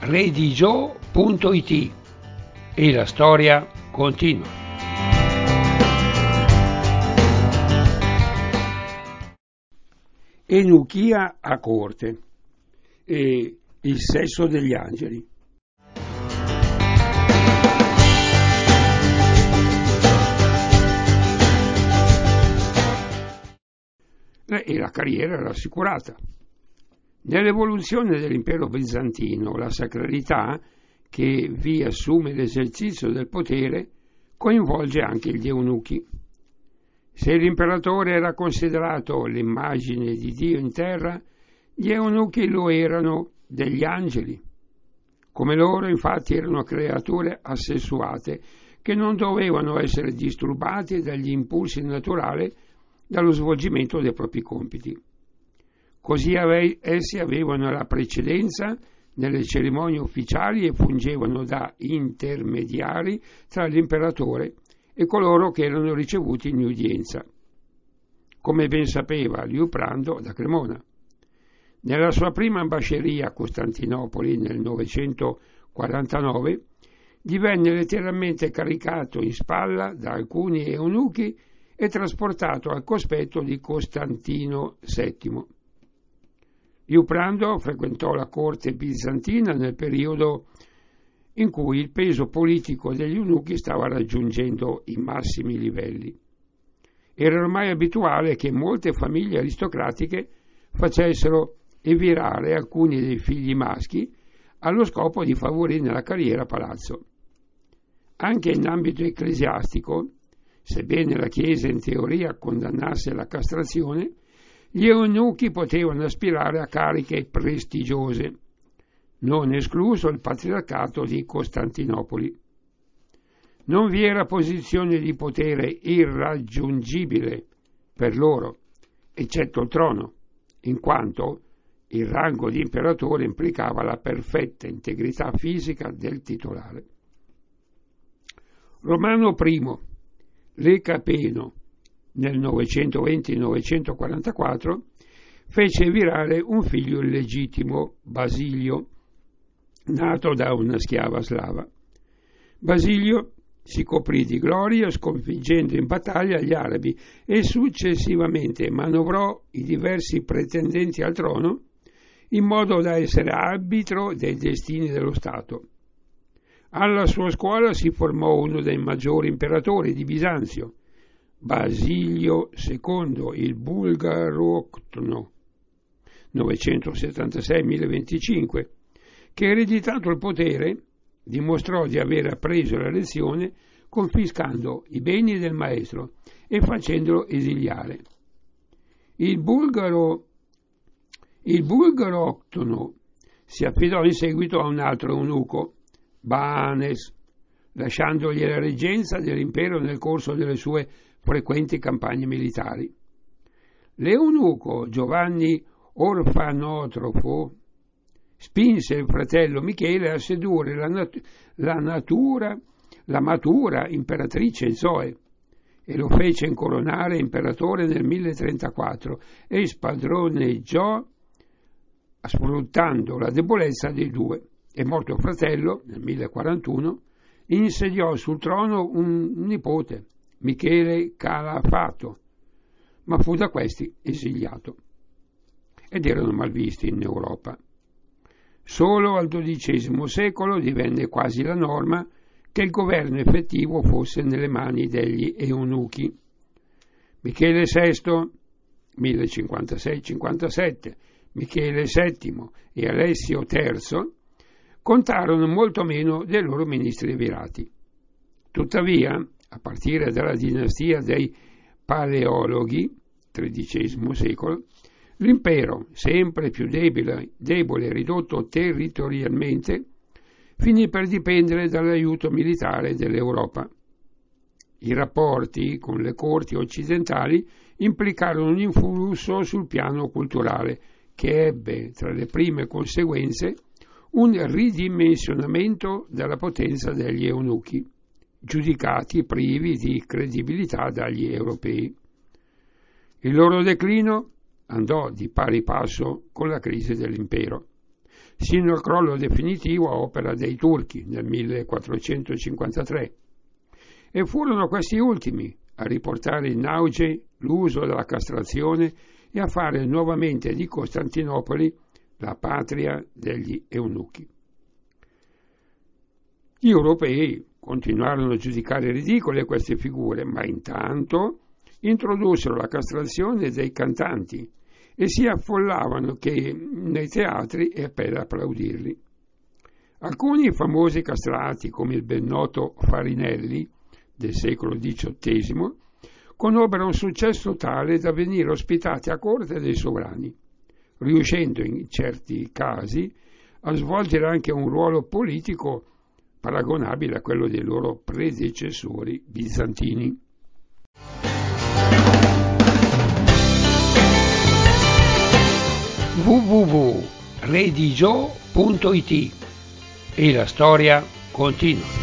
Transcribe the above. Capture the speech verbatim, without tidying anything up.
redigio punto it e la storia continua. Eunuchia a corte e il sesso degli angeli. E la carriera era assicurata. Nell'evoluzione dell'impero bizantino, la sacralità che vi assume l'esercizio del potere coinvolge anche gli eunuchi. Se l'imperatore era considerato l'immagine di Dio in terra, gli eunuchi lo erano degli angeli. Come loro, infatti, erano creature assessuate che non dovevano essere disturbati dagli impulsi naturali dallo svolgimento dei propri compiti. Così ave- essi avevano la precedenza nelle cerimonie ufficiali e fungevano da intermediari tra l'imperatore e coloro che erano ricevuti in udienza, come ben sapeva Liuprando da Cremona. Nella sua prima ambasceria a Costantinopoli nel novecentoquarantanove divenne letteralmente caricato in spalla da alcuni eunuchi e trasportato al cospetto di Costantino settimo. Liuprando frequentò la corte bizantina nel periodo in cui il peso politico degli eunuchi stava raggiungendo i massimi livelli. Era ormai abituale che molte famiglie aristocratiche facessero evirare alcuni dei figli maschi allo scopo di favorirne la carriera a palazzo. Anche in ambito ecclesiastico, sebbene la Chiesa in teoria condannasse la castrazione, gli eunuchi potevano aspirare a cariche prestigiose, non escluso il patriarcato di Costantinopoli. Non vi era posizione di potere irraggiungibile per loro, eccetto il trono, in quanto il rango di imperatore implicava la perfetta integrità fisica del titolare. Romano I, Re Capeno, nel novecentoventi novecentoquarantaquattro, fece virare un figlio illegittimo, Basilio, nato da una schiava slava. Basilio si coprì di gloria sconfiggendo in battaglia gli arabi e successivamente manovrò i diversi pretendenti al trono in modo da essere arbitro dei destini dello Stato. Alla sua scuola si formò uno dei maggiori imperatori di Bisanzio, Basilio secondo il Bulgaroctono, novecentosettantasei milleventincinque, che, ereditato il potere, dimostrò di aver appreso la lezione confiscando i beni del maestro e facendolo esiliare. Il bulgaro il Bulgaroctono si affidò in seguito a un altro eunuco, Banes, lasciandogli la reggenza dell'impero nel corso delle sue frequenti campagne militari. L'eunuco Giovanni Orfanotrofo spinse il fratello Michele a sedurre la, nat- la natura, la matura imperatrice Zoe e lo fece incoronare imperatore nel milletrentaquattro e spadroneggiò sfruttando la debolezza dei due. E morto il fratello nel millequarantuno, insediò sul trono un nipote, Michele Calafato, ma fu da questi esiliato. Ed erano malvisti in Europa. Solo al dodicesimo secolo divenne quasi la norma che il governo effettivo fosse nelle mani degli eunuchi. Michele sesto, millecinquantasei cinquantasette, Michele settimo e Alessio terzo contarono molto meno dei loro ministri virati. Tuttavia, a partire dalla dinastia dei Paleologhi, tredicesimo secolo, l'impero, sempre più debole, debole e ridotto territorialmente, finì per dipendere dall'aiuto militare dell'Europa. I rapporti con le corti occidentali implicarono un influsso sul piano culturale che ebbe tra le prime conseguenze un ridimensionamento della potenza degli eunuchi, giudicati privi di credibilità dagli europei. Il loro declino andò di pari passo con la crisi dell'impero. sino al crollo definitivo a opera dei turchi nel millequattrocentocinquantatré. E furono questi ultimi a riportare in auge l'uso della castrazione e a fare nuovamente di Costantinopoli la patria degli eunuchi. Gli europei continuarono a giudicare ridicole queste figure, ma intanto introdussero la castrazione dei cantanti e si affollavano che nei teatri e per applaudirli. Alcuni famosi castrati, come il ben noto Farinelli del secolo diciottesimo, conobbero un successo tale da venire ospitati a corte dei sovrani, riuscendo in certi casi a svolgere anche un ruolo politico paragonabile a quello dei loro predecessori bizantini. w w w punto redigio punto it E la storia continua.